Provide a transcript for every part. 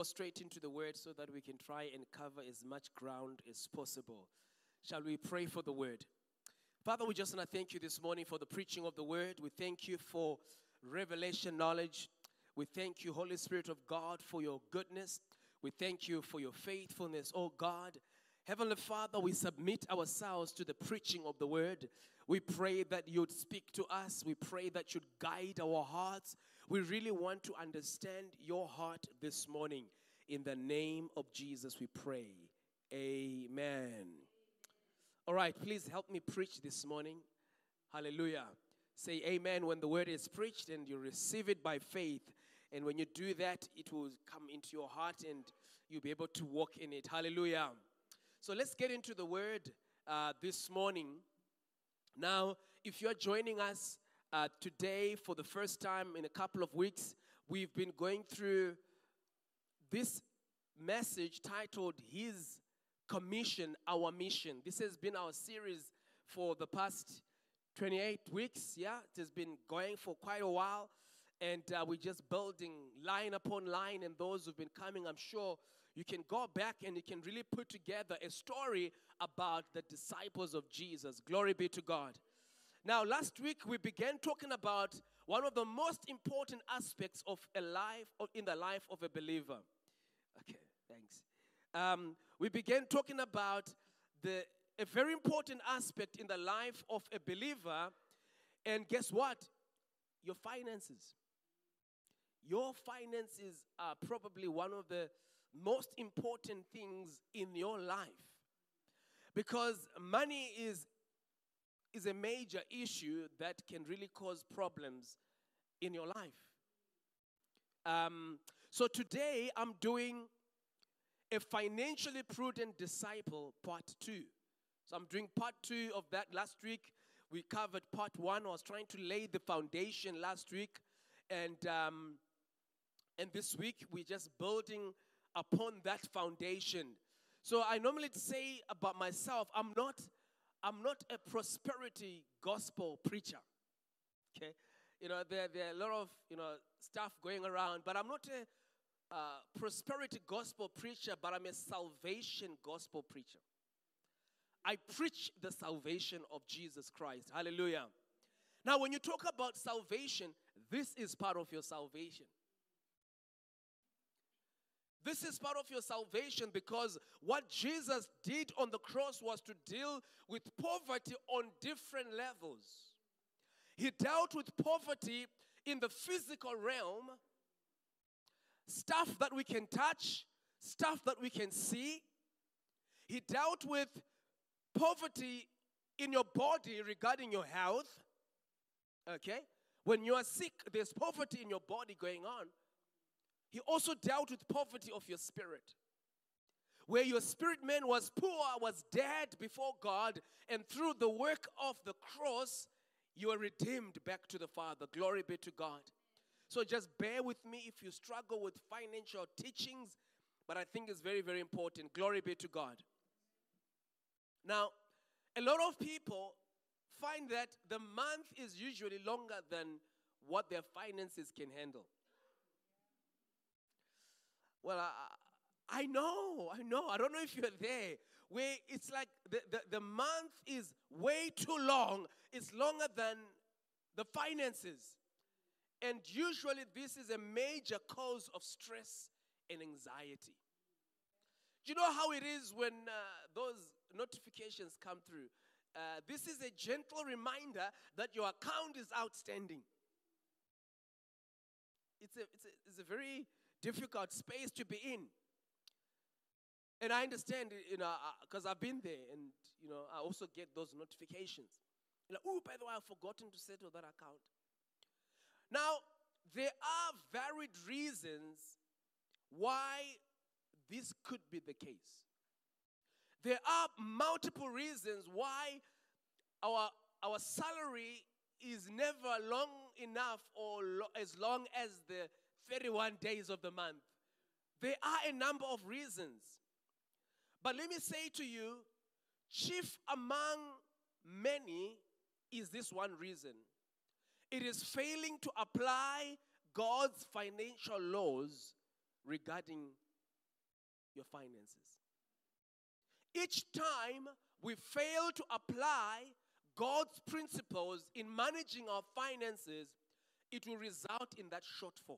Straight into the word so that we can try and cover as much ground as possible. Shall we pray for the word? Father, we just want to thank you this morning for the preaching of the word. We thank you for revelation knowledge. We thank you, Holy Spirit of God, for your goodness. We thank you for your faithfulness, oh God. Heavenly Father, we submit ourselves to the preaching of the word. We pray that you'd speak to us. We pray that you'd guide our hearts. We really want to understand your heart this morning. In the name of Jesus, we pray. Amen. All right, please help me preach this morning. Hallelujah. Say amen when the word is preached and you receive it by faith. And when you do that, it will come into your heart and you'll be able to walk in it. Hallelujah. So let's get into the word this morning. Now, if you're joining us today for the first time in a couple of weeks, we've been going through this message titled His Commission, Our Mission. This has been our series for the past 28 weeks. Yeah, it has been going for quite a while. And we're just building line upon line. And those who've been coming, I'm sure you can go back and you can really put together a story about the disciples of Jesus. Glory be to God. Now, last week we began talking about one of the most important aspects of in the life of a believer. Okay, thanks. We began talking about a very important aspect in the life of a believer. And guess what? Your finances. Your finances are probably one of the most important things in your life, because money is a major issue that can really cause problems in your life. So today I'm doing a financially prudent disciple part 2. So I'm doing part 2 of that. Last week we covered part 1. I was trying to lay the foundation last week, and this week we're just building upon that foundation. So I normally say about myself, I'm not a prosperity gospel preacher. Okay, there are a lot of stuff going around, but I'm not a prosperity gospel preacher, but I'm a salvation gospel preacher. I preach the salvation of Jesus Christ. Hallelujah. Now, when you talk about salvation, this is part of your salvation. This is part of your salvation, because what Jesus did on the cross was to deal with poverty on different levels. He dealt with poverty in the physical realm, stuff that we can touch, stuff that we can see. He dealt with poverty in your body regarding your health. Okay? When you are sick, there's poverty in your body going on. He also dealt with poverty of your spirit, where your spirit man was poor, was dead before God, and through the work of the cross, you are redeemed back to the Father. Glory be to God. So just bear with me if you struggle with financial teachings, but I think it's very, very important. Glory be to God. Now, a lot of people find that the month is usually longer than what their finances can handle. Well, I know. I don't know if you're there, where it's like the month is way too long. It's longer than the finances. And usually this is a major cause of stress and anxiety. Do you know how it is when those notifications come through? This is a gentle reminder that your account is outstanding. It's a very difficult space to be in. And I understand, because I've been there, and, I also get those notifications. Oh, by the way, I've forgotten to settle that account. Now, there are varied reasons why this could be the case. There are multiple reasons why our salary is never long enough or as long as the 31 days of the month. There are a number of reasons. But let me say to you, chief among many is this one reason. It is failing to apply God's financial laws regarding your finances. Each time we fail to apply God's principles in managing our finances, it will result in that shortfall.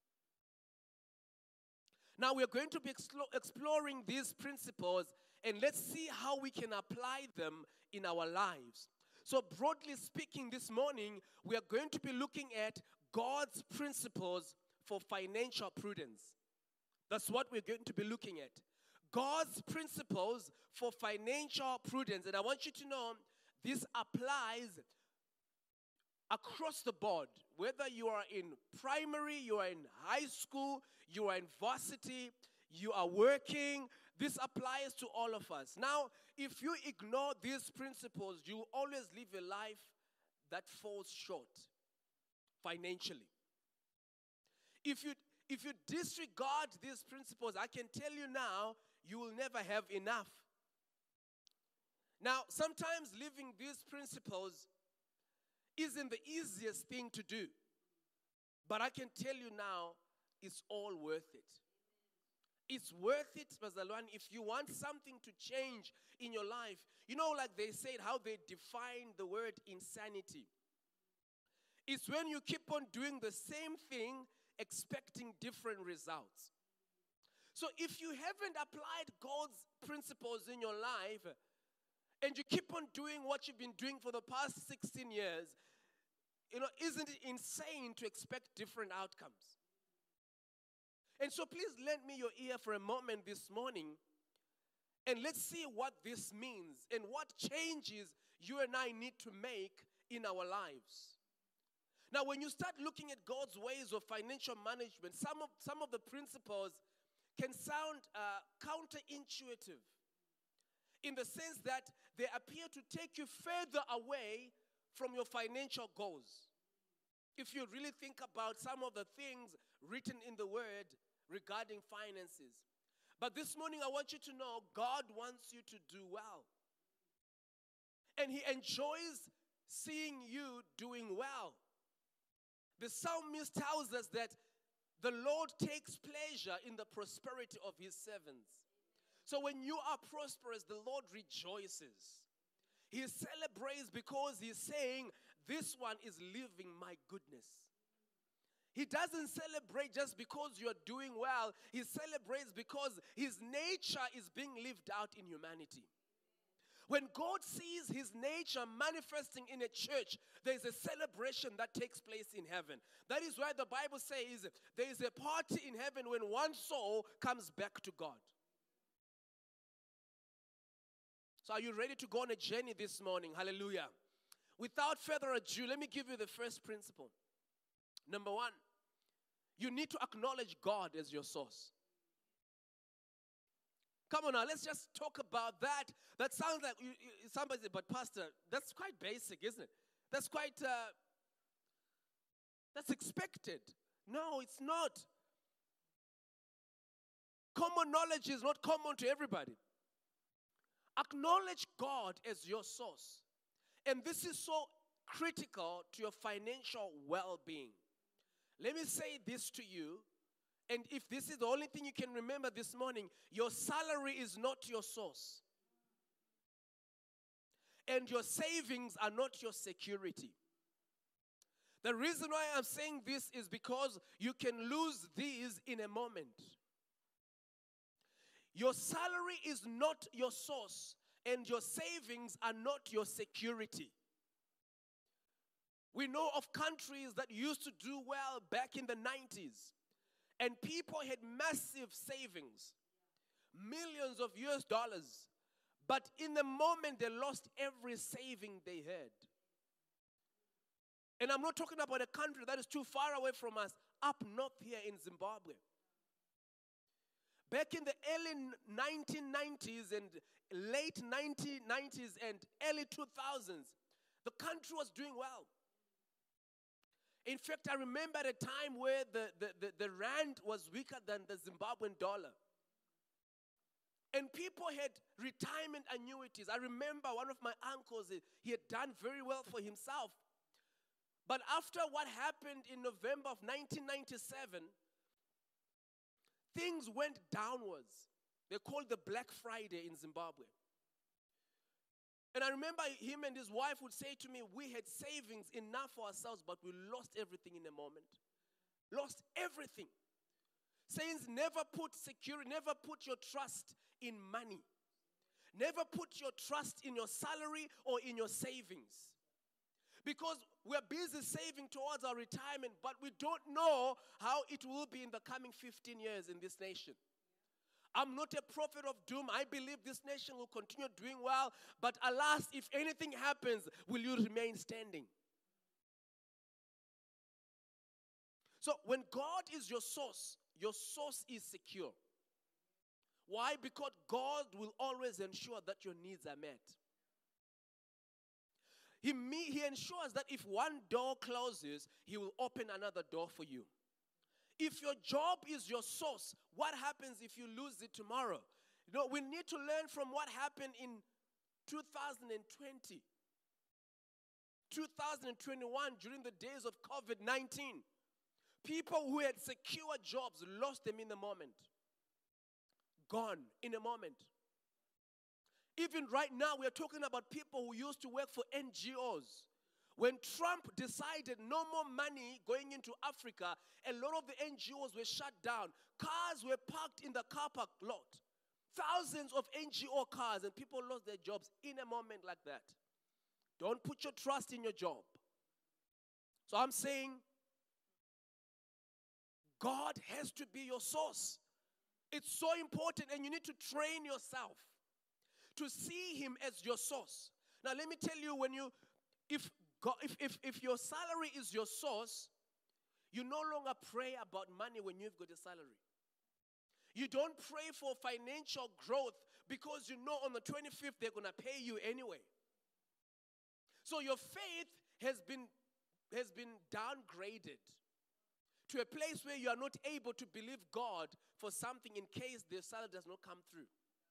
Now we are going to be exploring these principles, and let's see how we can apply them in our lives. So broadly speaking, this morning, we are going to be looking at God's principles for financial prudence. That's what we're going to be looking at. God's principles for financial prudence. And I want you to know this applies across the board. Whether you are in primary, you are in high school, you are in varsity, you are working, this applies to all of us. Now, if you ignore these principles, you will always live a life that falls short financially. If you disregard these principles, I can tell you now, you will never have enough. Now, sometimes living these principles isn't the easiest thing to do. But I can tell you now, it's all worth it. It's worth it, Pastor Luan, if you want something to change in your life. You know, like they said, how they define the word insanity. It's when you keep on doing the same thing, expecting different results. So if you haven't applied God's principles in your life, and you keep on doing what you've been doing for the past 16 years, isn't it insane to expect different outcomes? And so please lend me your ear for a moment this morning, and let's see what this means and what changes you and I need to make in our lives. Now, when you start looking at God's ways of financial management, some of the principles can sound counterintuitive in the sense that they appear to take you further away from your financial goals. If you really think about some of the things written in the Word regarding finances. But this morning I want you to know God wants you to do well. And He enjoys seeing you doing well. The psalmist tells us that the Lord takes pleasure in the prosperity of His servants. So when you are prosperous, the Lord rejoices. He celebrates because He's saying, this one is living my goodness. He doesn't celebrate just because you're doing well. He celebrates because His nature is being lived out in humanity. When God sees His nature manifesting in a church, there is a celebration that takes place in heaven. That is why the Bible says there is a party in heaven when one soul comes back to God. So are you ready to go on a journey this morning? Hallelujah. Without further ado, let me give you the first principle. Number one, you need to acknowledge God as your source. Come on now, let's just talk about that. That sounds like somebody said, but Pastor, that's quite basic, isn't it? That's quite, that's expected. No, it's not. Common knowledge is not common to everybody. Acknowledge God as your source. And this is so critical to your financial well-being. Let me say this to you, and if this is the only thing you can remember this morning, your salary is not your source. And your savings are not your security. The reason why I'm saying this is because you can lose these in a moment. Your salary is not your source, and your savings are not your security. We know of countries that used to do well back in the 90s, and people had massive savings, millions of US dollars, but in the moment they lost every saving they had. And I'm not talking about a country that is too far away from us, up north here in Zimbabwe. Back in the early 1990s and late 1990s and early 2000s, the country was doing well. In fact, I remember at a time where the rand was weaker than the Zimbabwean dollar. And people had retirement annuities. I remember one of my uncles, he had done very well for himself. But after what happened in November of 1997, things went downwards. They call it the Black Friday in Zimbabwe. And I remember him and his wife would say to me, we had savings enough for ourselves, but we lost everything in a moment. Lost everything. Saints, never put security, never put your trust in money. Never put your trust in your salary or in your savings. Because we're busy saving towards our retirement, but we don't know how it will be in the coming 15 years in this nation. I'm not a prophet of doom. I believe this nation will continue doing well, but alas, if anything happens, will you remain standing? So when God is your source is secure. Why? Because God will always ensure that your needs are met. He ensures that if one door closes, He will open another door for you. If your job is your source, what happens if you lose it tomorrow? You know, we need to learn from what happened in 2020, 2021, during the days of COVID-19. People who had secure jobs lost them in a moment. Gone in a moment. Even right now, we are talking about people who used to work for NGOs. When Trump decided no more money going into Africa, a lot of the NGOs were shut down. Cars were parked in the car park lot. Thousands of NGO cars, and people lost their jobs in a moment like that. Don't put your trust in your job. So I'm saying, God has to be your source. It's so important, and you need to train yourself to see Him as your source. Now, let me tell you, if your salary is your source, you no longer pray about money when you've got a salary. You don't pray for financial growth because you know on the 25th they're going to pay you anyway. So your faith has been downgraded to a place where you are not able to believe God for something in case the salary does not come through.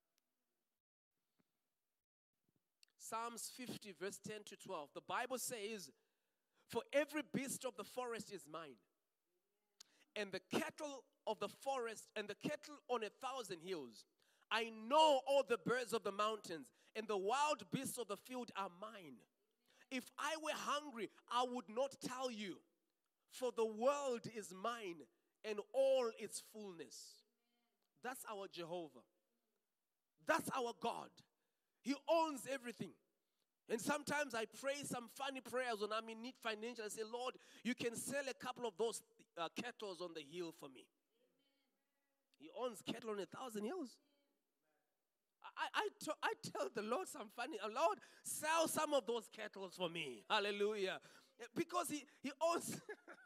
Psalms 50 verse 10 to 12. The Bible says, for every beast of the forest is mine, and the cattle of the forest and the cattle on 1,000 hills. I know all the birds of the mountains, and the wild beasts of the field are mine. If I were hungry, I would not tell you, for the world is mine and all its fullness. That's our Jehovah. That's our God. He owns everything. And sometimes I pray some funny prayers when I'm in need financially. I say, Lord, you can sell a couple of those cattle on the hill for me. He owns cattle on 1,000 hills. I tell the Lord some funny, Lord, sell some of those cattle for me. Hallelujah. Because he owns,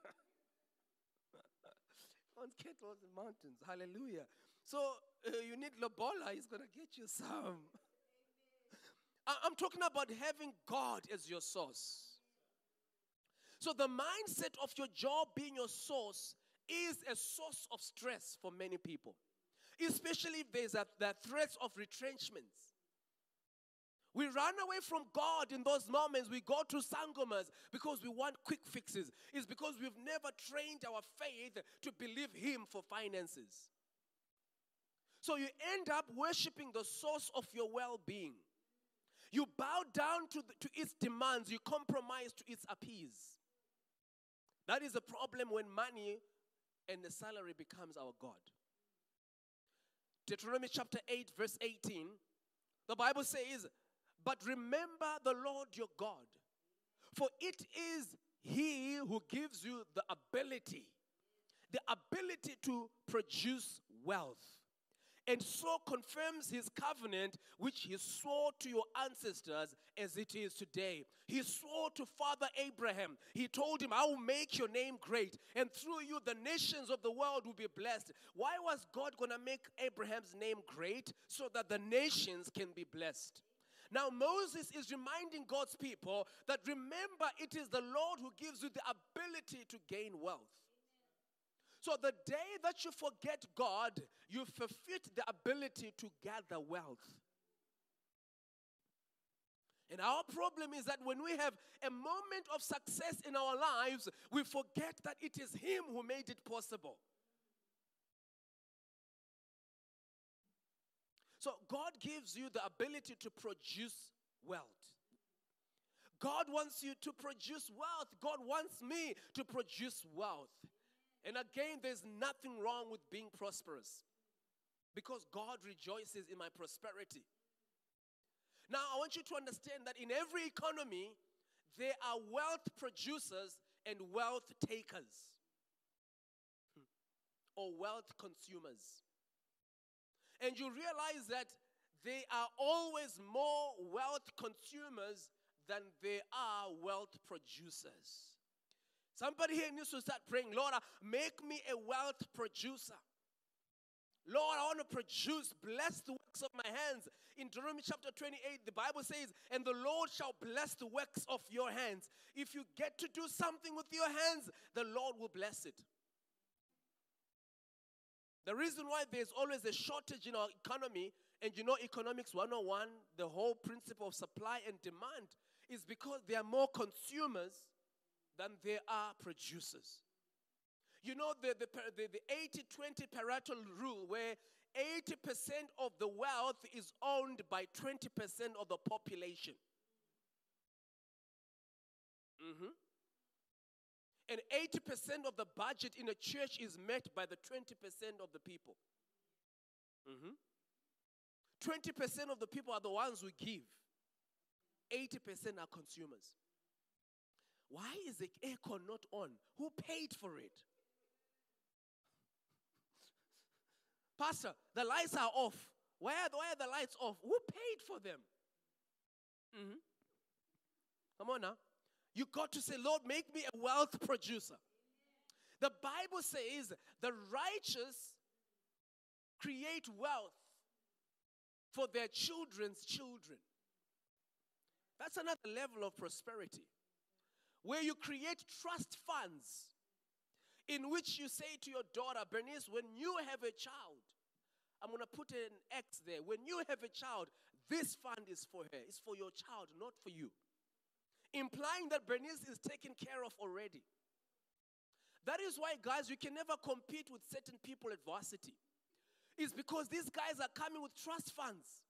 owns cattle in mountains. Hallelujah. So you need Lobola. He's going to get you some. I'm talking about having God as your source. So the mindset of your job being your source is a source of stress for many people, especially if there's that threats of retrenchments. We run away from God in those moments. We go to sangomas because we want quick fixes. It's because we've never trained our faith to believe Him for finances. So you end up worshiping the source of your well-being. You bow down to its demands. You compromise to its appease. That is a problem when money and the salary becomes our God. Deuteronomy chapter 8 verse 18. The Bible says, but remember the Lord your God, for it is He who gives you the ability to produce wealth, and so confirms His covenant which He swore to your ancestors as it is today. He swore to Father Abraham. He told him, I will make your name great, and through you the nations of the world will be blessed. Why was God going to make Abraham's name great? So that the nations can be blessed. Now Moses is reminding God's people that remember, it is the Lord who gives you the ability to gain wealth. So the day that you forget God, you forfeit the ability to gather wealth. And our problem is that when we have a moment of success in our lives, we forget that it is Him who made it possible. So God gives you the ability to produce wealth. God wants you to produce wealth. God wants me to produce wealth. And again, there's nothing wrong with being prosperous, because God rejoices in my prosperity. Now, I want you to understand that in every economy, there are wealth producers and wealth takers, or wealth consumers. And you realize that there are always more wealth consumers than there are wealth producers. Somebody here needs to start praying, Lord, make me a wealth producer. Lord, I want to produce, bless the works of my hands. In Deuteronomy chapter 28, the Bible says, and the Lord shall bless the works of your hands. If you get to do something with your hands, the Lord will bless it. The reason why there's always a shortage in our economy, and you know Economics 101, the whole principle of supply and demand, is because there are more consumers than there are producers. You know the 80-20 Pareto rule, where 80% of the wealth is owned by 20% of the population. And 80% of the budget in a church is met by the 20% of the people. 20% of the people are the ones who give. 80% are consumers. Why is the aircon not on? Who paid for it? Pastor, the lights are off. Why are the lights off? Who paid for them? Come on now. You got to say, Lord, make me a wealth producer. The Bible says the righteous create wealth for their children's children. That's another level of prosperity, where you create trust funds in which you say to your daughter, Bernice, when you have a child, I'm going to put an X there. When you have a child, this fund is for her. It's for your child, not for you. Implying that Bernice is taken care of already. That is why, guys, you can never compete with certain people at varsity. It's because these guys are coming with trust funds.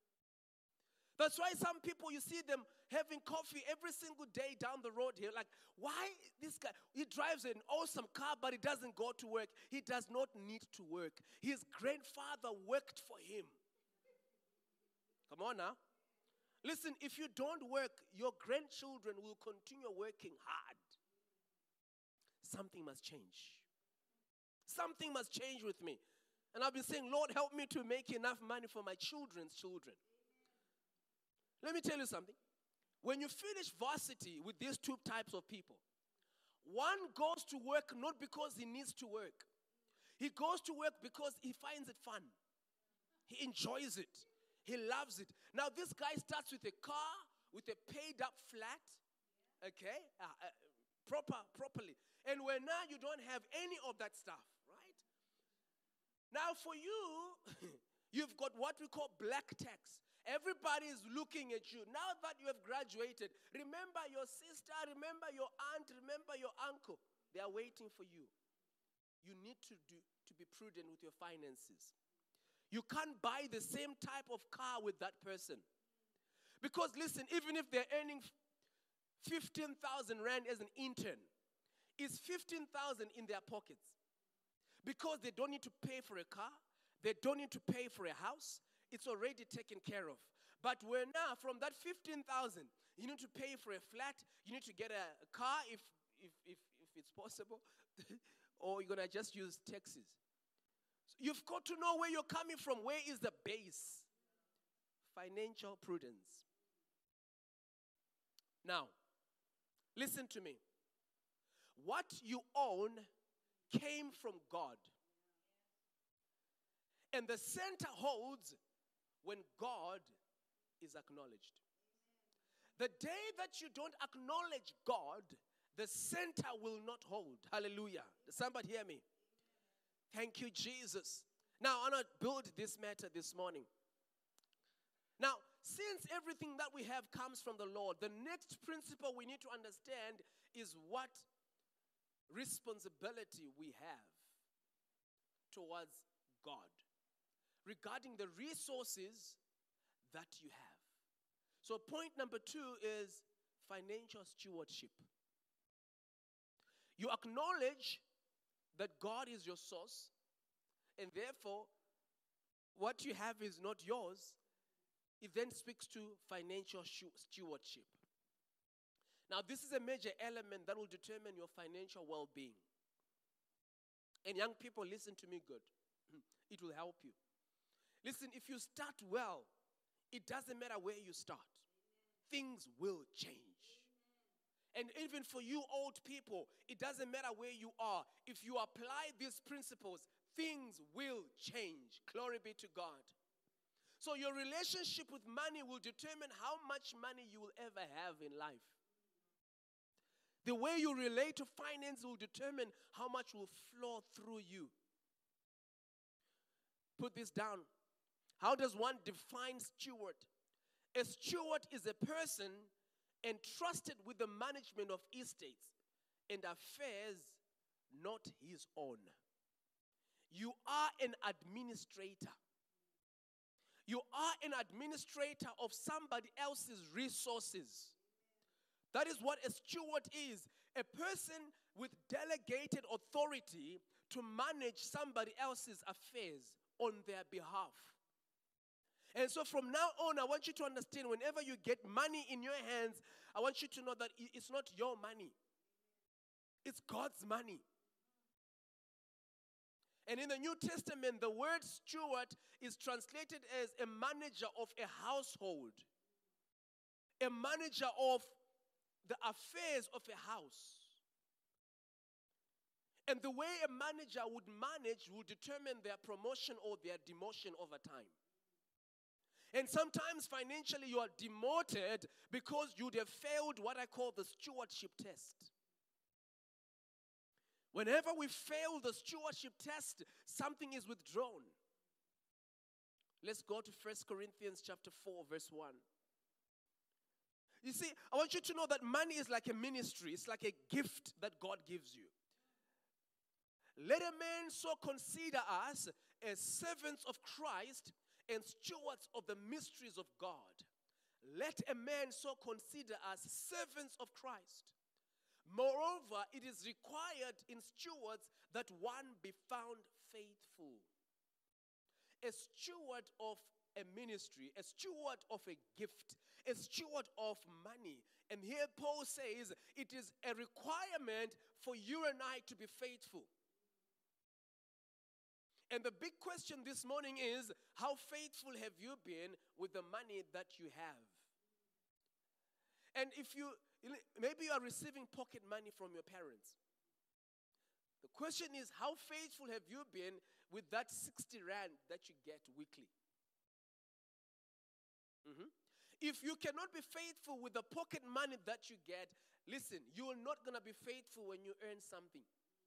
That's why some people, you see them having coffee every single day down the road here. Like, why this guy? He drives an awesome car, but he doesn't go to work. He does not need to work. His grandfather worked for him. Come on now. Listen, if you don't work, your grandchildren will continue working hard. Something must change. Something must change with me. And I've been saying, Lord, help me to make enough money for my children's children. Let me tell you something. When you finish varsity with these two types of people, one goes to work not because he needs to work. He goes to work because he finds it fun. He enjoys it. He loves it. Now, this guy starts with a car, with a paid-up flat, okay, properly. And where now you don't have any of that stuff, right? Now, for you, you've got what we call black tax. Everybody is looking at you. Now that you have graduated, remember your sister, remember your aunt, remember your uncle. They are waiting for you. You need to be prudent with your finances. You can't buy the same type of car with that person. Because listen, even if they're earning 15,000 rand as an intern, it's 15,000 in their pockets. Because they don't need to pay for a car, they don't need to pay for a house, it's already taken care of. But where now, from that 15,000, you need to pay for a flat, you need to get a car if it's possible, or you're going to just use taxis. You've got to know where you're coming from. Where is the base? Financial prudence. Now, listen to me. What you own came from God. And the center holds when God is acknowledged. The day that you don't acknowledge God, the center will not hold. Hallelujah. Does somebody hear me? Thank you, Jesus. Now, I want to build this matter this morning. Now, since everything that we have comes from the Lord, the next principle we need to understand is what responsibility we have towards God. regarding the resources that you have. So point number 2 is financial stewardship. You acknowledge that God is your source, and therefore, what you have is not yours. It then speaks to financial stewardship. Now, this is a major element that will determine your financial well-being. And young people, listen to me good. It will help you. Listen, if you start well, it doesn't matter where you start. Things will change. And even for you old people, it doesn't matter where you are. If you apply these principles, things will change. Glory be to God. So your relationship with money will determine how much money you will ever have in life. The way you relate to finance will determine how much will flow through you. Put this down. How does one define steward? A steward is a person entrusted with the management of estates and affairs not his own. You are an administrator. You are an administrator of somebody else's resources. That is what a steward is. A person with delegated authority to manage somebody else's affairs on their behalf. And so from now on, I want you to understand, whenever you get money in your hands, I want you to know that it's not your money. It's God's money. And in the New Testament, the word steward is translated as a manager of a household, a manager of the affairs of a house. And the way a manager would manage will determine their promotion or their demotion over time. And sometimes financially you are demoted because you'd have failed what I call the stewardship test. Whenever we fail the stewardship test, something is withdrawn. Let's go to 1 Corinthians chapter 4, verse 1. You see, I want you to know that money is like a ministry. It's like a gift that God gives you. Let a man so consider us as servants of Christ and stewards of the mysteries of God. Let a man so consider us servants of Christ. Moreover, it is required in stewards that one be found faithful. A steward of a ministry, a steward of a gift, a steward of money. And here Paul says it is a requirement for you and I to be faithful. And the big question this morning is, how faithful have you been with the money that you have? And maybe you are receiving pocket money from your parents. The question is, how faithful have you been with that 60 rand that you get weekly? If you cannot be faithful with the pocket money that you get, listen, you are not going to be faithful when you earn something.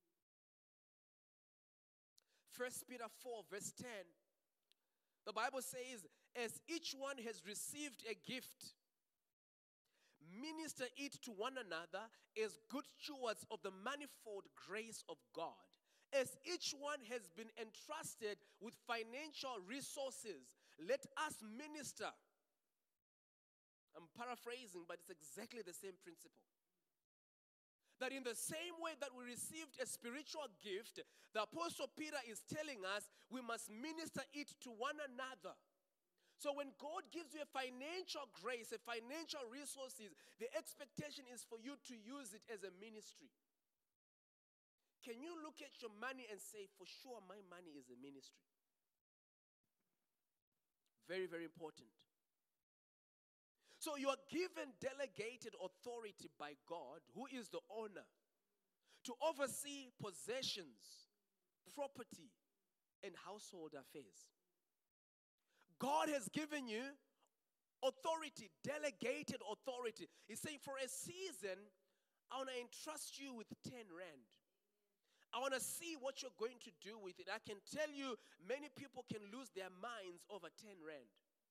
1 Peter 4, verse 10, the Bible says, as each one has received a gift, minister it to one another as good stewards of the manifold grace of God. As each one has been entrusted with financial resources, let us minister. I'm paraphrasing, but it's exactly the same principle. That in the same way that we received a spiritual gift, the Apostle Peter is telling us we must minister it to one another. So when God gives you a financial grace, a financial resources, the expectation is for you to use it as a ministry. Can you look at your money and say, for sure, my money is a ministry? Very, very important. So you are given delegated authority by God, who is the owner, to oversee possessions, property, and household affairs. God has given you authority, delegated authority. He's saying, for a season, I want to entrust you with 10 rand. I want to see what you're going to do with it. I can tell you, many people can lose their minds over 10 rand.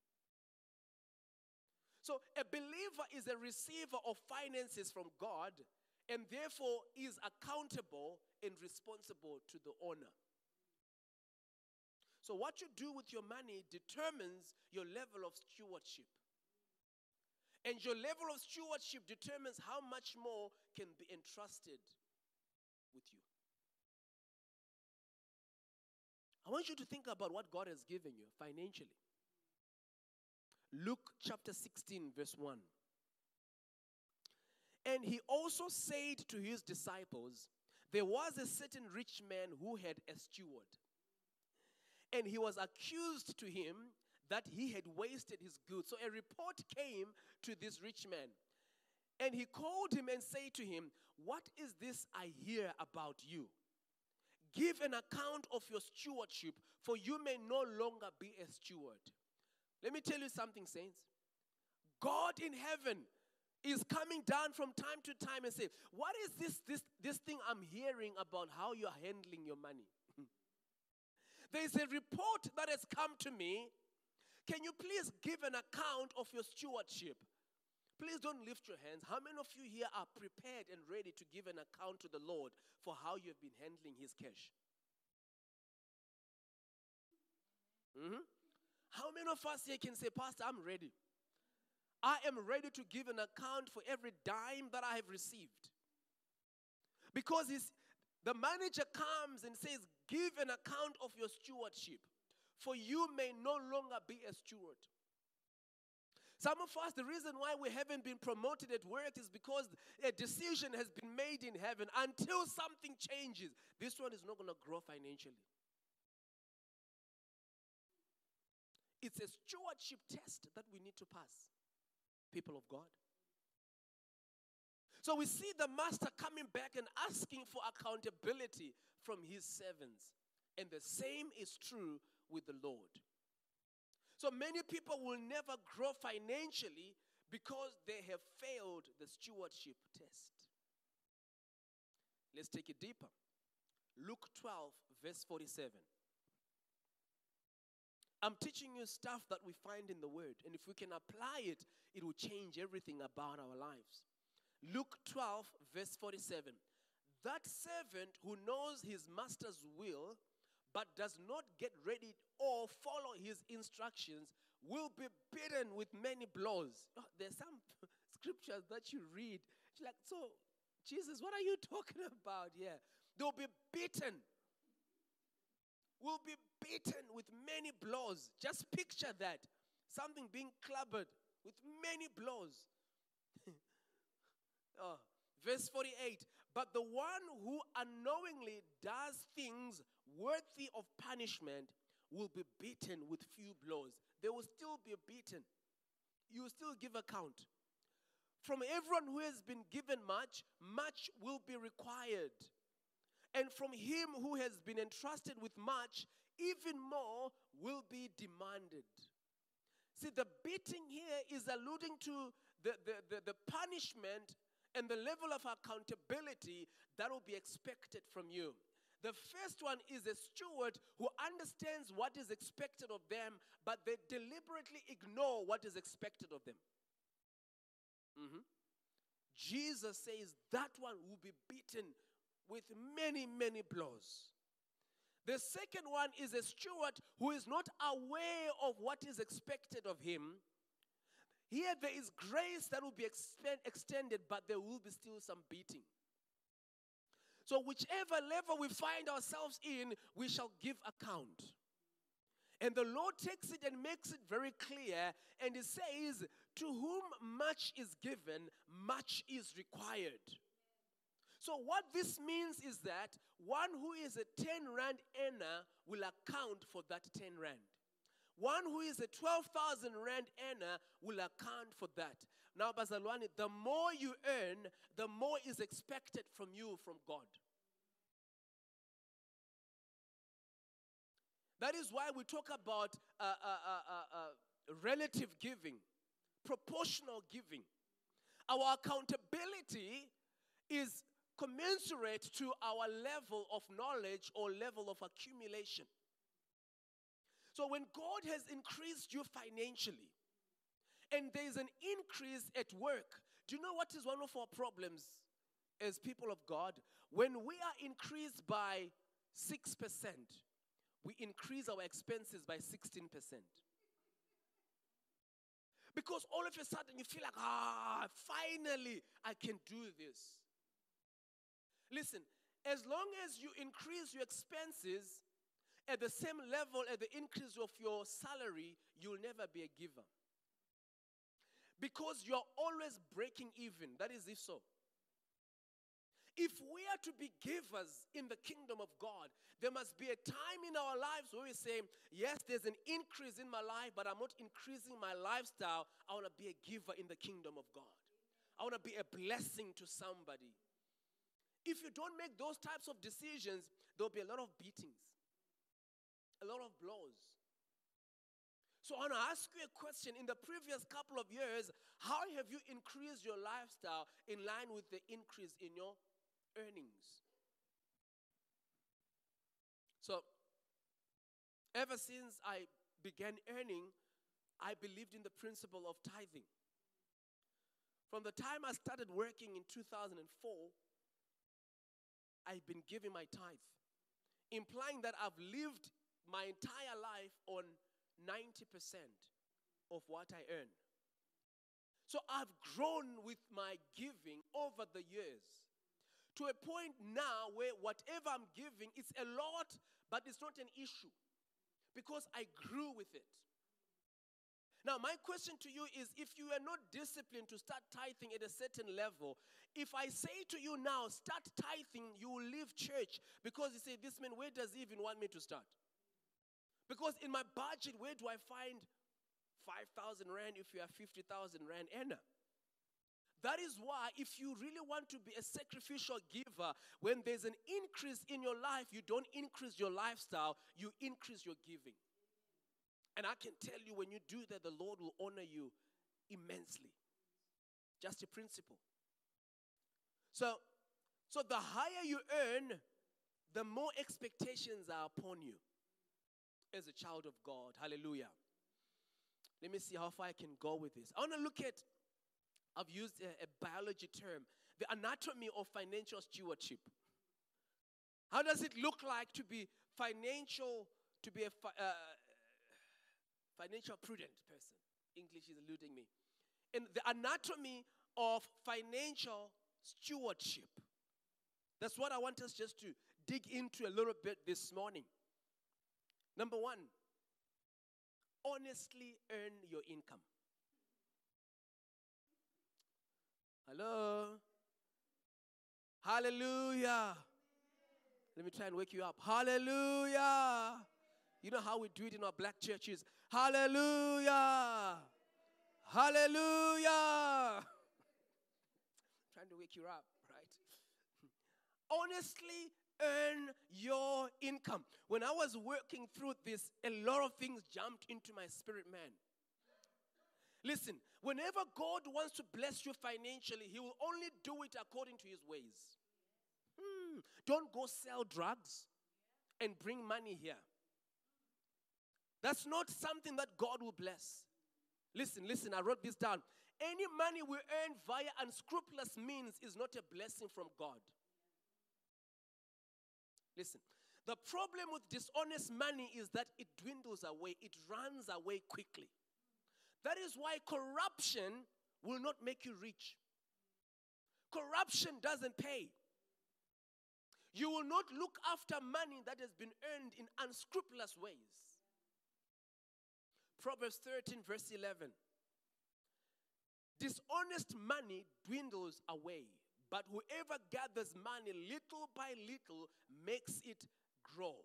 So a believer is a receiver of finances from God and therefore is accountable and responsible to the owner. So what you do with your money determines your level of stewardship. And your level of stewardship determines how much more can be entrusted with you. I want you to think about what God has given you financially. Luke chapter 16, verse 1. And he also said to his disciples, there was a certain rich man who had a steward. And he was accused to him that he had wasted his goods. So a report came to this rich man. And he called him and said to him, what is this I hear about you? Give an account of your stewardship, for you may no longer be a steward. Let me tell you something, saints. God in heaven is coming down from time to time and say, what is this thing I'm hearing about how you're handling your money? There's a report that has come to me. Can you please give an account of your stewardship? Please don't lift your hands. How many of you here are prepared and ready to give an account to the Lord for how you've been handling his cash? How many of us here can say, Pastor, I'm ready. I am ready to give an account for every dime that I have received. Because the manager comes and says, give an account of your stewardship, for you may no longer be a steward. Some of us, the reason why we haven't been promoted at work is because a decision has been made in heaven. Until something changes, this one is not going to grow financially. It's a stewardship test that we need to pass, people of God. So we see the master coming back and asking for accountability from his servants. And the same is true with the Lord. So many people will never grow financially because they have failed the stewardship test. Let's take it deeper. Luke 12, verse 47. I'm teaching you stuff that we find in the Word. And if we can apply it, it will change everything about our lives. Luke 12, verse 47. That servant who knows his master's will but does not get ready or follow his instructions will be beaten with many blows. Oh, there's some scriptures that you read. You're like, so, Jesus, what are you talking about here? They'll be beaten. Will be beaten with many blows. Just picture that. Something being clobbered with many blows. Verse 48. But the one who unknowingly does things worthy of punishment will be beaten with few blows. They will still be beaten. You will still give account. From everyone who has been given much, much will be required. And from him who has been entrusted with much, even more will be demanded. See, the beating here is alluding to the punishment and the level of accountability that will be expected from you. The first one is a steward who understands what is expected of them, but they deliberately ignore what is expected of them. Jesus says that one will be beaten with many, many blows. The second one is a steward who is not aware of what is expected of him. Here there is grace that will be extended, but there will be still some beating. So whichever level we find ourselves in, we shall give account. And the Lord takes it and makes it very clear, and He says, to whom much is given, much is required. So what this means is that one who is a 10 rand earner will account for that 10 rand. One who is a 12,000 rand earner will account for that. Now, Bazalwane, the more you earn, the more is expected from you from God. That is why we talk about relative giving, proportional giving. Our accountability is commensurate to our level of knowledge or level of accumulation. So when God has increased you financially, and there's an increase at work, do you know what is one of our problems as people of God? When we are increased by 6%, we increase our expenses by 16%. Because all of a sudden you feel like, finally I can do this. Listen, as long as you increase your expenses at the same level as the increase of your salary, you'll never be a giver. Because you're always breaking even. That is if so. If we are to be givers in the kingdom of God, there must be a time in our lives where we say, yes, there's an increase in my life, but I'm not increasing my lifestyle. I want to be a giver in the kingdom of God. I want to be a blessing to somebody. If you don't make those types of decisions, there'll be a lot of beatings, a lot of blows. So I want to ask you a question. In the previous couple of years, how have you increased your lifestyle in line with the increase in your earnings? So, ever since I began earning, I believed in the principle of tithing. From the time I started working in 2004, I've been giving my tithe, implying that I've lived my entire life on 90% of what I earn. So I've grown with my giving over the years to a point now where whatever I'm giving, it's a lot, but it's not an issue because I grew with it. Now, my question to you is, if you are not disciplined to start tithing at a certain level, if I say to you now, start tithing, you will leave church because you say, this man, where does he even want me to start? Because in my budget, where do I find 5,000 rand if you are 50,000 rand earner? That is why if you really want to be a sacrificial giver, when there's an increase in your life, you don't increase your lifestyle, you increase your giving. And I can tell you, when you do that, the Lord will honor you immensely. Just a principle. So the higher you earn, the more expectations are upon you as a child of God. Hallelujah. Let me see how far I can go with this. I want to look at, I've used a biology term, the anatomy of financial stewardship. How does it look like to be financial, to be a financial prudent person? English is eluding me. And the anatomy of financial stewardship. That's what I want us just to dig into a little bit this morning. Number one, honestly earn your income. Hello? Hallelujah. Let me try and wake you up. Hallelujah. You know how we do it in our black churches? Hallelujah. Hallelujah. Trying to wake you up, right? Honestly earn your income. When I was working through this, a lot of things jumped into my spirit, man. Listen, whenever God wants to bless you financially, He will only do it according to His ways. Don't go sell drugs and bring money here. That's not something that God will bless. Listen, I wrote this down. Any money we earn via unscrupulous means is not a blessing from God. Listen, the problem with dishonest money is that it dwindles away. It runs away quickly. That is why corruption will not make you rich. Corruption doesn't pay. You will not look after money that has been earned in unscrupulous ways. Proverbs 13 verse 11. Dishonest money dwindles away, but whoever gathers money little by little makes it grow.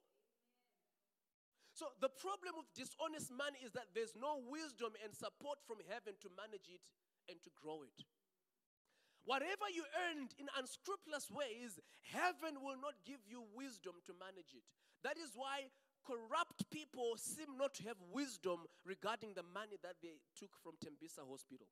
So the problem with dishonest money is that there's no wisdom and support from heaven to manage it and to grow it. Whatever you earned in unscrupulous ways, heaven will not give you wisdom to manage it. That is why corrupt people seem not to have wisdom regarding the money that they took from Tembisa Hospital.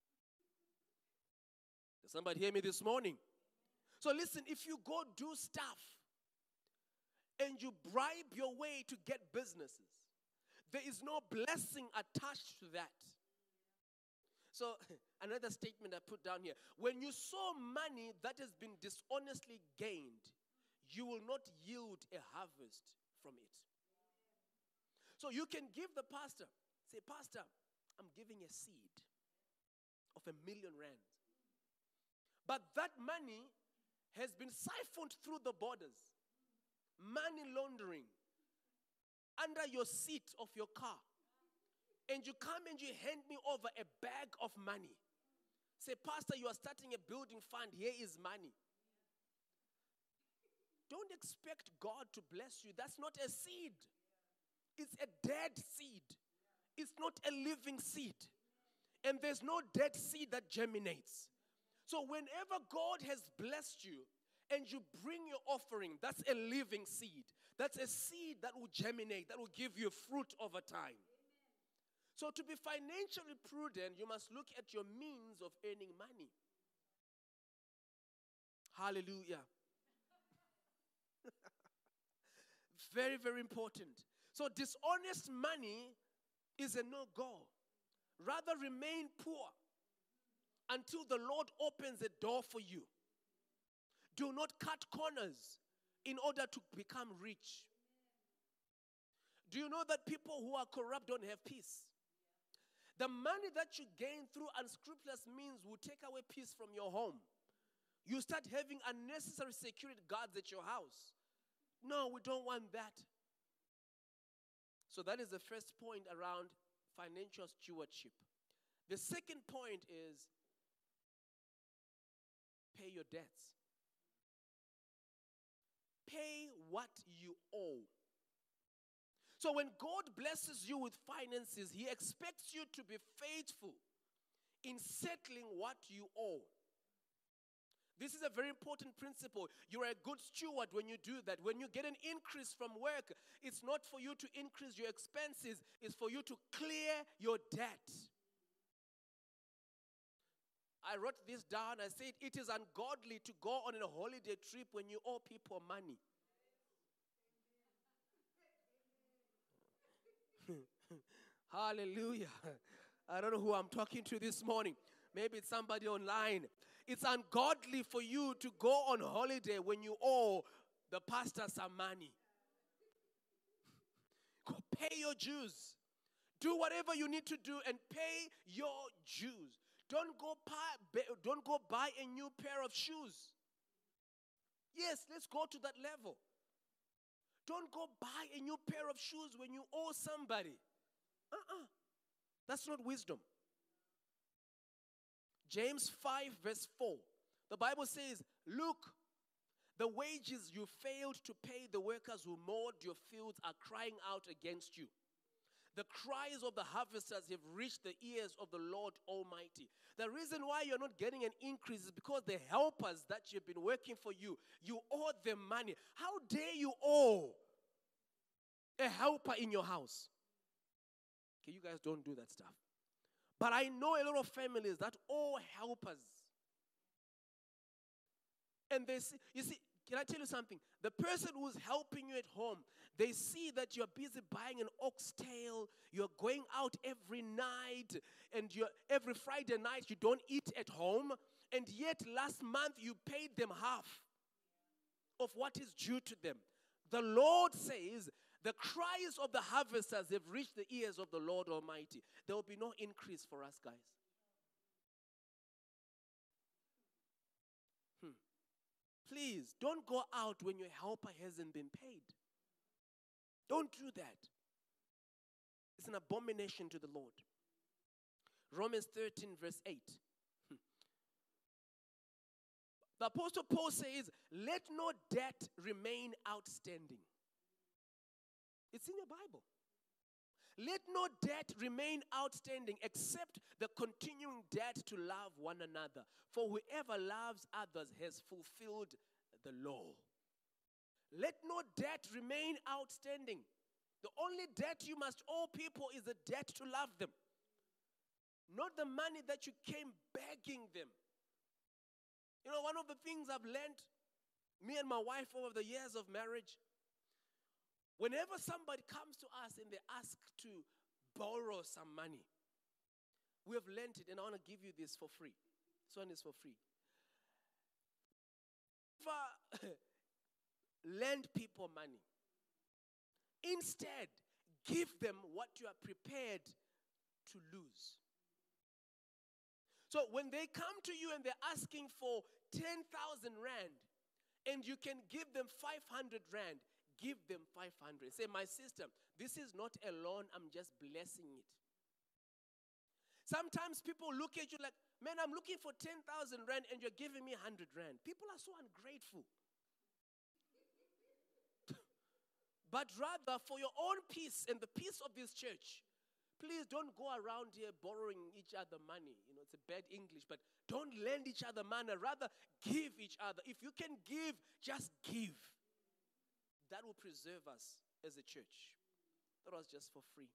Does somebody hear me this morning? So listen, if you go do stuff and you bribe your way to get businesses, there is no blessing attached to that. So another statement I put down here. When you sow money that has been dishonestly gained, you will not yield a harvest from it. So you can give the pastor, say, Pastor, I'm giving a seed of R1,000,000. But that money has been siphoned through the borders. Money laundering under your seat of your car. And you come and you hand me over a bag of money. Say, Pastor, you are starting a building fund. Here is money. Don't expect God to bless you. That's not a seed. It's a dead seed. It's not a living seed. And there's no dead seed that germinates. So whenever God has blessed you and you bring your offering, that's a living seed. That's a seed that will germinate, that will give you fruit over time. So to be financially prudent, you must look at your means of earning money. Hallelujah. Very, very important. So dishonest money is a no-go. Rather remain poor until the Lord opens a door for you. Do not cut corners in order to become rich. Do you know that people who are corrupt don't have peace? The money that you gain through unscrupulous means will take away peace from your home. You start having unnecessary security guards at your house. No, we don't want that. So that is the first point around financial stewardship. The second point is pay your debts. Pay what you owe. So when God blesses you with finances, He expects you to be faithful in settling what you owe. This is a very important principle. You're a good steward when you do that. When you get an increase from work, it's not for you to increase your expenses, it's for you to clear your debt. I wrote this down. I said, it is ungodly to go on a holiday trip when you owe people money. Hallelujah. I don't know who I'm talking to this morning. Maybe it's somebody online. It's ungodly for you to go on holiday when you owe the pastor some money. Go pay your dues. Do whatever you need to do and pay your dues. Don't go buy a new pair of shoes. Yes, let's go to that level. Don't go buy a new pair of shoes when you owe somebody. That's not wisdom. James 5 verse 4. The Bible says, look, the wages you failed to pay the workers who mowed your fields are crying out against you. The cries of the harvesters have reached the ears of the Lord Almighty. The reason why you're not getting an increase is because the helpers that you've been working for you, you owe them money. How dare you owe a helper in your house? Okay, you guys don't do that stuff. But I know a lot of families that owe helpers. And they see, you see, can I tell you something? The person who's helping you at home, they see that you're busy buying an oxtail, you're going out every night, and every Friday night you don't eat at home, and yet last month you paid them half of what is due to them. The Lord says, the cries of the harvesters have reached the ears of the Lord Almighty. There will be no increase for us, guys. Please, don't go out when your helper hasn't been paid. Don't do that. It's an abomination to the Lord. Romans 13 verse 8. The Apostle Paul says, let no debt remain outstanding. It's in your Bible. Let no debt remain outstanding except the continuing debt to love one another. For whoever loves others has fulfilled the law. Let no debt remain outstanding. The only debt you must owe people is the debt to love them. Not the money that you came begging them. You know, one of the things I've learned, me and my wife over the years of marriage, whenever somebody comes to us and they ask to borrow some money, we have learned it, and I want to give you this for free. This one is for free. Never lend people money. Instead, Give them what you are prepared to lose. So when they come to you and they're asking for 10,000 rand and you can give them 500 rand, give them 500. Say, my sister, this is not a loan, I'm just blessing it. Sometimes people look at you like, man, I'm looking for 10,000 rand and you're giving me 100 rand. People are so ungrateful. But rather, for your own peace and the peace of this church, please don't go around here borrowing each other money. You know, it's a bad English, but don't lend each other money. Rather, give each other. If you can give, just give. That will preserve us as a church. That was just for free.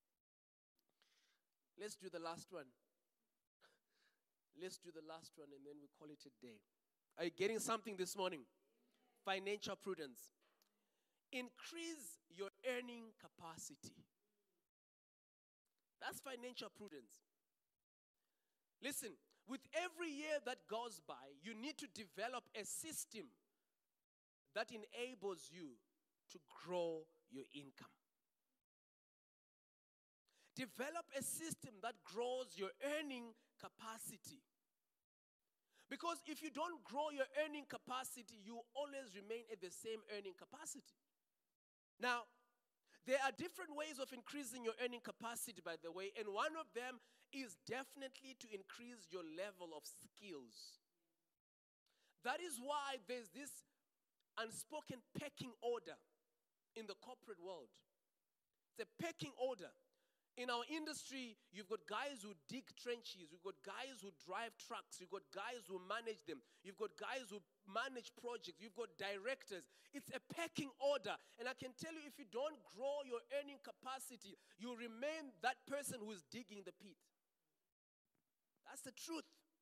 Let's do the last one. Let's do the last one and then we call it a day. Are you getting something this morning? Financial prudence. Increase your earning capacity. That's financial prudence. Listen, with every year that goes by, you need to develop a system that enables you to grow your income. Develop a system that grows your earning capacity. Because if you don't grow your earning capacity, you always remain at the same earning capacity. Now, there are different ways of increasing your earning capacity, by the way, and one of them is definitely to increase your level of skills. That is why there's this unspoken pecking order in the corporate world. It's a pecking order. In our industry, you've got guys who dig trenches. You've got guys who drive trucks. You've got guys who manage them. You've got guys who manage projects. You've got directors. It's a pecking order. And I can tell you, if you don't grow your earning capacity, you remain that person who is digging the pit. That's the truth.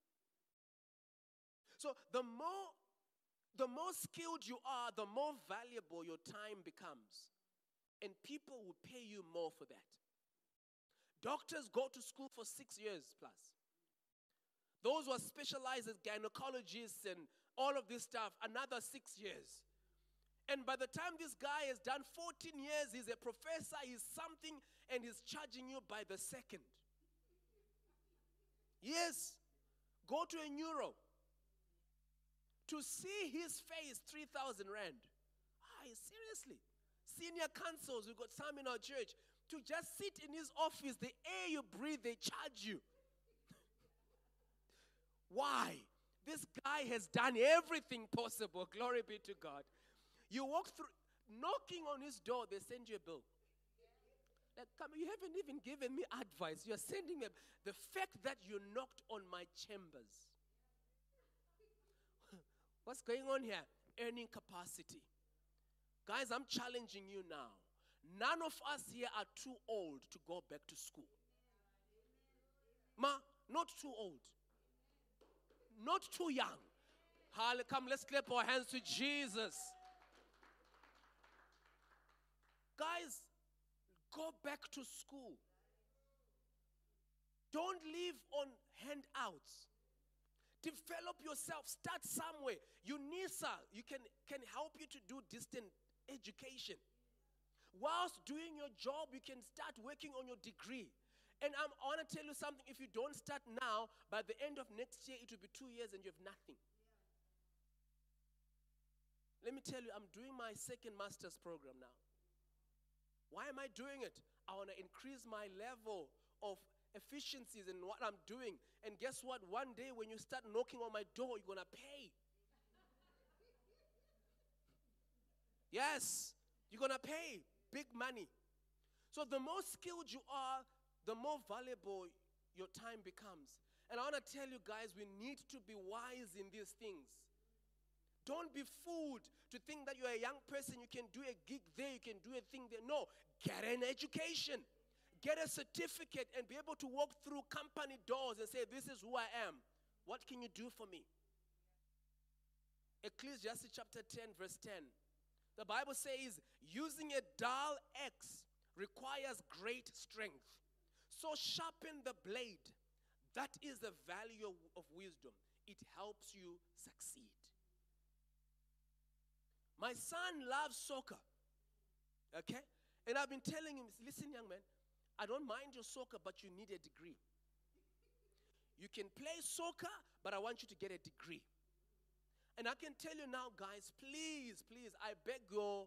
So the more skilled you are, the more valuable your time becomes. And people will pay you more for that. Doctors go to school for 6 years plus. Those who are specialized as gynecologists and all of this stuff, another 6 years. And by the time this guy has done 14 years, he's a professor, he's something, and he's charging you by the second. Yes, go to a neuro. To see his face, 3,000 rand. Seriously. Senior councils, we've got some in our church. To just sit in his office, the air you breathe, they charge you. Why? This guy has done everything possible. Glory be to God. You walk through, knocking on his door, they send you a bill. Like, come, you haven't even given me advice. You're sending me. The fact that you knocked on my chambers. What's going on here? Earning capacity. Guys, I'm challenging you now. None of us here are too old to go back to school. Not too old. Not too young. Come, let's clap our hands to Jesus. Guys, go back to school. Don't live on handouts. Develop yourself. Start somewhere. UNISA, can help you to do distant education. Whilst doing your job, you can start working on your degree. And I want to tell you something. If you don't start now, by the end of next year, it will be 2 years and you have nothing. Let me tell you, I'm doing my second master's program now. Why am I doing it? I want to increase my level of efficiencies in what I'm doing. And guess what? One day when you start knocking on my door, you're going to pay. Yes, you're going to pay big money. So the more skilled you are, the more valuable your time becomes. And I want to tell you guys, we need to be wise in these things. Don't be fooled to think that you're a young person, you can do a gig there, you can do a thing there. No, get an education. Get a certificate and be able to walk through company doors and say, this is who I am. What can you do for me? Ecclesiastes chapter 10, verse 10. The Bible says, using a dull axe requires great strength. So sharpen the blade. That is the value of wisdom. It helps you succeed. My son loves soccer. Okay? And I've been telling him, listen, young man, I don't mind your soccer, but you need a degree. You can play soccer, but I want you to get a degree. And I can tell you now, guys, please, I beg you,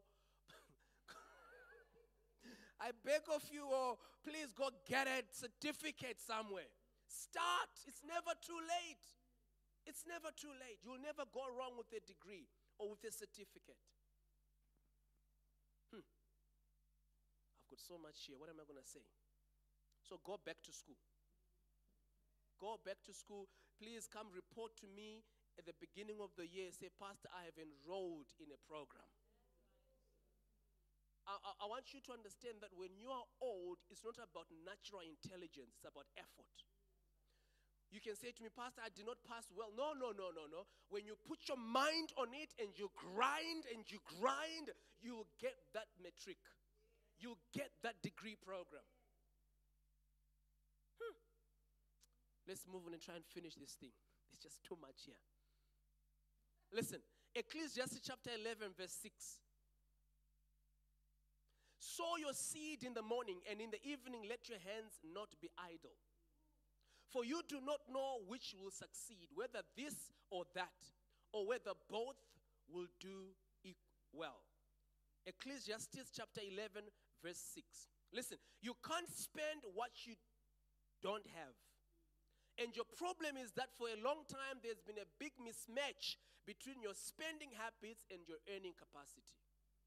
I beg of you, please go get a certificate somewhere. Start. It's never too late. It's never too late. You'll never go wrong with a degree or with a certificate. I've got so much here. What am I going to say? So go back to school. Go back to school. Please come report to me at the beginning of the year. Say, Pastor, I have enrolled in a program. I want you to understand that when you are old, it's not about natural intelligence. It's about effort. You can say to me, Pastor, I did not pass well. No. When you put your mind on it and you grind, you'll get that metric. You'll get that degree program. Let's move on and try and finish this thing. It's just too much here. Listen, Ecclesiastes chapter 11, verse 6. Sow your seed in the morning, and in the evening let your hands not be idle. For you do not know which will succeed, whether this or that, or whether both will do well. Ecclesiastes chapter 11, verse 6. Listen, you can't spend what you don't have. And your problem is that for a long time, there's been a big mismatch between your spending habits and your earning capacity.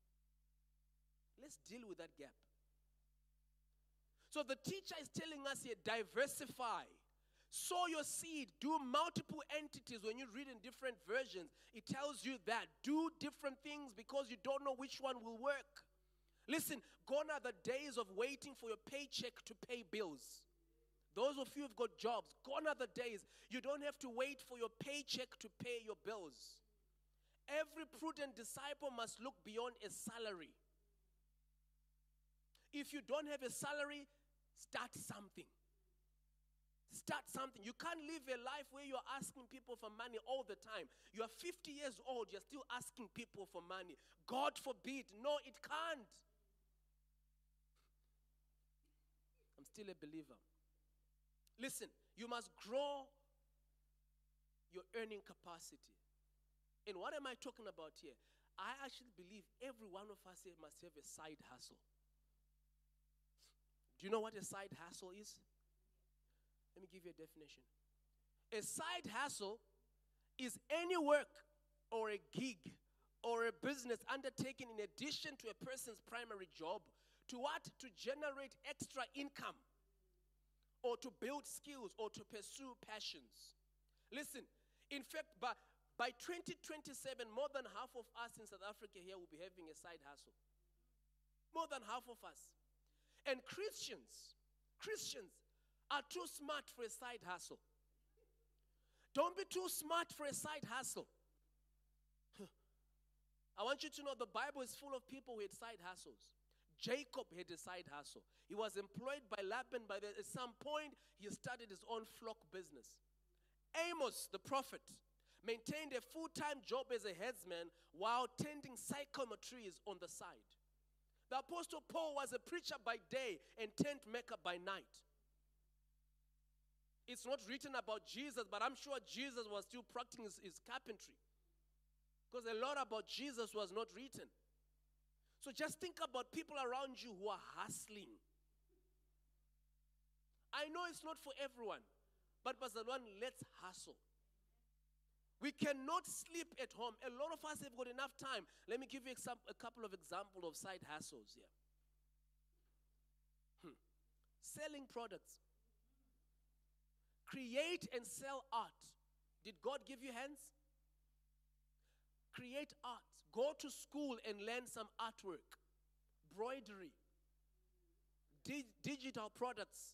Let's deal with that gap. So the teacher is telling us here, diversify. Sow your seed. Do multiple entities. When you read in different versions, it tells you that. Do different things because you don't know which one will work. Listen, gone are the days of waiting for your paycheck to pay bills. Those of you who've got jobs, gone are the days. You don't have to wait for your paycheck to pay your bills. Every prudent disciple must look beyond a salary. If you don't have a salary, start something. Start something. You can't live a life where you're asking people for money all the time. You are 50 years old, you're still asking people for money. God forbid. No, it can't. I'm still a believer. Listen, you must grow your earning capacity. And what am I talking about here? I actually believe every one of us here must have a side hustle. Do you know what a side hustle is? Let me give you a definition. A side hustle is any work or a gig or a business undertaken in addition to a person's primary job to what? To generate extra income or to build skills or to pursue passions. Listen, in fact, by 2027, more than half of us in South Africa here will be having a side hustle. More than half of us. And Christians are too smart for a side hustle. Don't be too smart for a side hustle. I want you to know the Bible is full of people who had side hustles. Jacob had a side hustle. He was employed by Laban, but at some point he started his own flock business. Amos, the prophet, maintained a full-time job as a headsman while tending sycamore trees on the side. The Apostle Paul was a preacher by day and tent maker by night. It's not written about Jesus, but I'm sure Jesus was still practicing his carpentry. Because a lot about Jesus was not written. So just think about people around you who are hustling. I know it's not for everyone, but Pastor Luan, let's hustle. We cannot sleep at home. A lot of us have got enough time. Let me give you a couple of examples of side hustles here. Selling products. Create and sell art. Did God give you hands? Create art. Go to school and learn some artwork, broidery, digital products.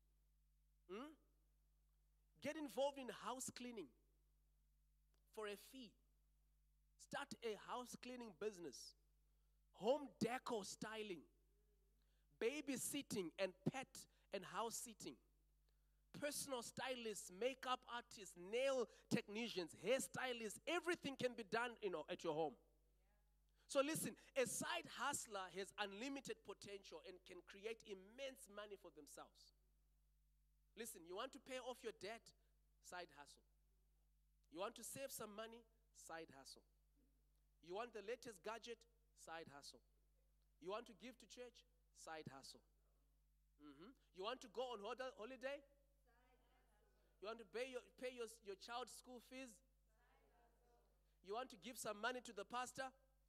Get involved in house cleaning for a fee. Start a house cleaning business. Home decor styling, babysitting and pet and house sitting. Personal stylists, makeup artists, nail technicians, hairstylists, everything can be done, at your home. So listen, a side hustler has unlimited potential and can create immense money for themselves. Listen, you want to pay off your debt? Side hustle. You want to save some money? Side hustle. You want the latest gadget? Side hustle. You want to give to church? Side hustle. You want to go on holiday? You want to pay your child's school fees? You want to give some money to the pastor?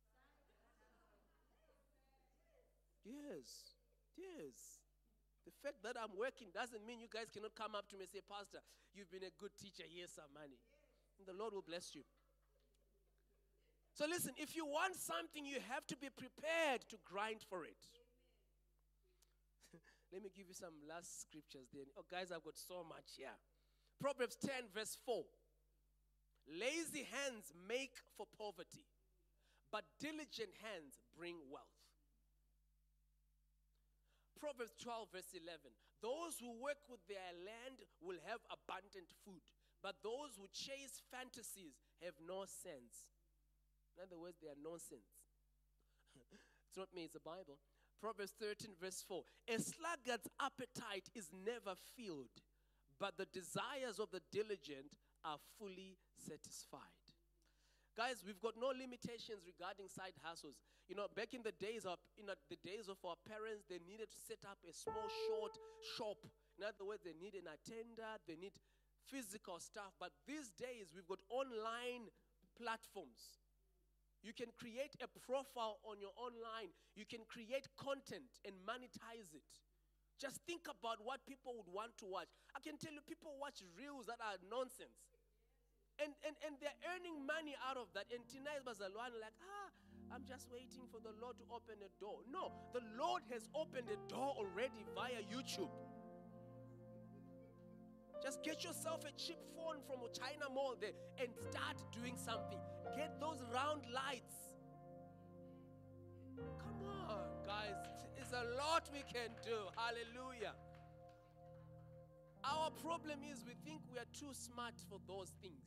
Yes. The fact that I'm working doesn't mean you guys cannot come up to me and say, Pastor, you've been a good teacher, here's some money. And the Lord will bless you. So listen, if you want something, you have to be prepared to grind for it. Let me give you some last scriptures then. Oh, guys, I've got so much here. Proverbs 10 verse 4. Lazy hands make for poverty, but diligent hands bring wealth. Proverbs 12 verse 11. Those who work with their land will have abundant food, but those who chase fantasies have no sense. In other words, they are nonsense. It's not me, it's the Bible. Proverbs 13 verse 4. A sluggard's appetite is never filled, but the desires of the diligent are fully satisfied. Guys, we've got no limitations regarding side hustles. You know, back in the days of our parents, they needed to set up a small, short shop. In other words, they need an attendant, they need physical stuff. But these days, we've got online platforms. You can create a profile on your online. You can create content and monetize it. Just think about what people would want to watch. I can tell you, people watch reels that are nonsense. And they're earning money out of that. And tonight, Bazalwane, like, I'm just waiting for the Lord to open a door. No, the Lord has opened a door already via YouTube. Just get yourself a cheap phone from a China mall there and start doing something. Get those round lights. Come on, guys. There's a lot we can do. Hallelujah. Our problem is we think we are too smart for those things.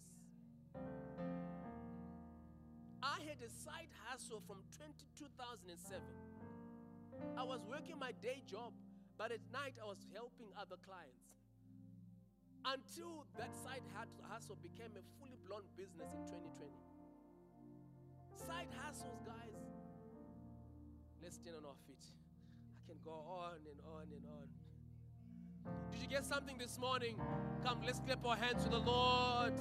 I had a side hustle from 2007. I was working my day job, but at night I was helping other clients. Until that side hustle became a fully blown business in 2020. Side hustles, guys. Let's stand on our feet. I can go on and on and on. Did you get something this morning? Come, let's clap our hands to the Lord.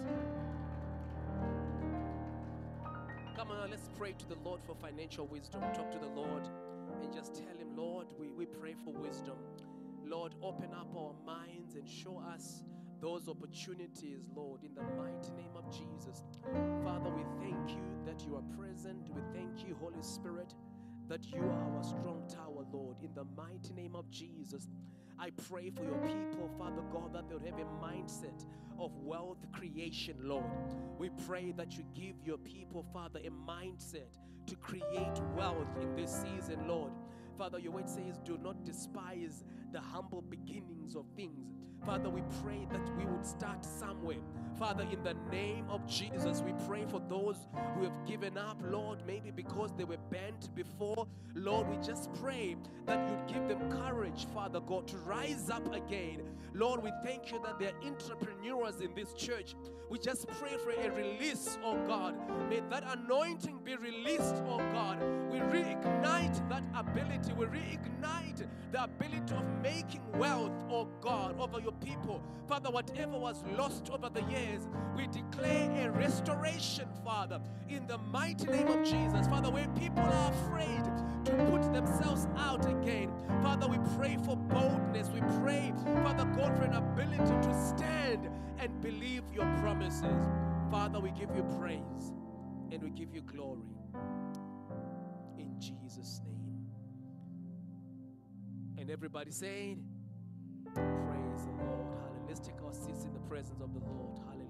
Come on, let's pray to the Lord for financial wisdom. Talk to the Lord and just tell him, Lord, we pray for wisdom. Lord, open up our minds and show us those opportunities, Lord, in the mighty name of Jesus. Father, we thank you that you are present. We thank you, Holy Spirit, that you are our strong tower, Lord, in the mighty name of Jesus. I pray for your people, Father God, that they would have a mindset of wealth creation, Lord. We pray that you give your people, Father, a mindset to create wealth in this season, Lord. Father, your word says, do not despise the humble beginnings of things. Father, we pray that we would start somewhere. Father, in the name of Jesus, we pray for those who have given up, Lord, maybe because they were bent before. Lord, we just pray that you'd give them courage, Father God, to rise up again. Lord, we thank you that there are entrepreneurs in this church. We just pray for a release, oh God. May that anointing be released, oh God. We reignite that ability. We reignite the ability of making wealth, oh God, over your people. Father, whatever was lost over the years, we declare a restoration, Father, in the mighty name of Jesus. Father, where people are afraid to put themselves out again, Father, we pray for boldness. We pray, Father God, for an ability to stand and believe your promises. Father, we give you praise and we give you glory. In Jesus' name. And everybody saying, praise the Lord. Hallelujah. Let's take our seats in the presence of the Lord. Hallelujah.